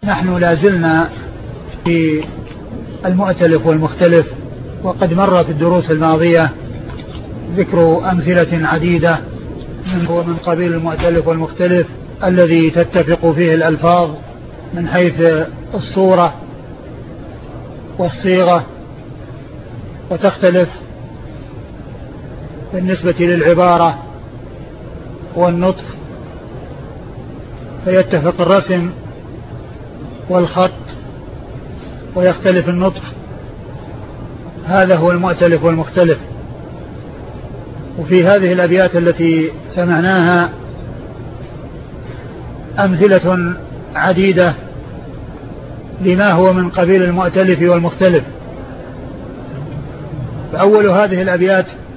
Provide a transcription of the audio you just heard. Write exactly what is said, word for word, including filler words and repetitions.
نحن لازلنا في المؤتلف والمختلف، وقد مر في الدروس الماضية ذكر أمثلة عديدة هو من قبيل المؤتلف والمختلف الذي تتفق فيه الألفاظ من حيث الصورة والصيغة، وتختلف بالنسبة للعبارة والنطق، فيتفق الرسم والخط ويختلف النطق. هذا هو المؤتلف والمختلف. وفي هذه الأبيات التي سمعناها أمثلة عديدة لما هو من قبيل المؤتلف والمختلف. فأول هذه الأبيات